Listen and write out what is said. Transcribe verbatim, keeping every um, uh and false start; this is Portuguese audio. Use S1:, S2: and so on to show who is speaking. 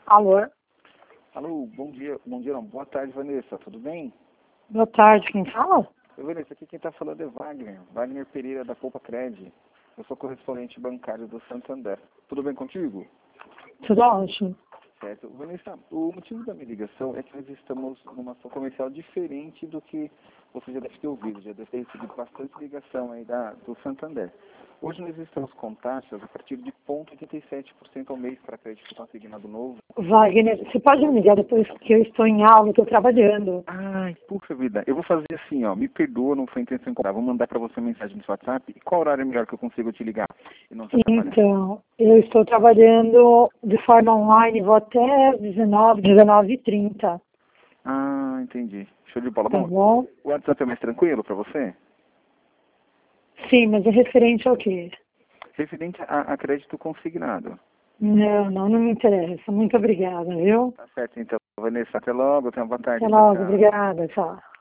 S1: Alô?
S2: Alô, bom dia, bom dia não, boa tarde, Vanessa, tudo bem?
S1: Boa tarde, quem fala?
S2: Oi, Vanessa, aqui quem está falando é Wagner, Wagner Pereira da Poupa Cred. Eu sou correspondente bancário do Santander. Tudo bem contigo?
S1: Tudo ótimo.
S2: Certo. Vanessa, o motivo da minha ligação é que nós estamos numa ação comercial diferente do que você já deve ter ouvido, já deve ter recebido bastante ligação aí da, do Santander. Hoje nós estamos com taxas a partir de zero vírgula oitenta e sete por cento ao mês para crédito consignado novo.
S1: Wagner, você pode me ligar depois que eu estou em aula, estou trabalhando.
S2: Ai, puxa vida, eu vou fazer assim, ó, me perdoa, não foi intenção de cobrar, vou mandar para você uma mensagem no seu WhatsApp, e qual horário é melhor que eu consigo te ligar e não te atrapalhar?
S1: Então, eu estou trabalhando de forma online, vou até dezenove, dezenove e trinta.
S2: Ah, entendi, show de bola.
S1: Tá
S2: Bom,
S1: bom?
S2: o WhatsApp é mais tranquilo para você?
S1: Sim, mas é referente ao quê?
S2: Referente a, a crédito consignado.
S1: Não, não, não me interessa. Muito obrigada, viu?
S2: Tá certo, então, Vanessa, até logo, tenha uma boa tarde,
S1: Até
S2: tchau,
S1: logo,
S2: tchau.
S1: obrigada, tchau.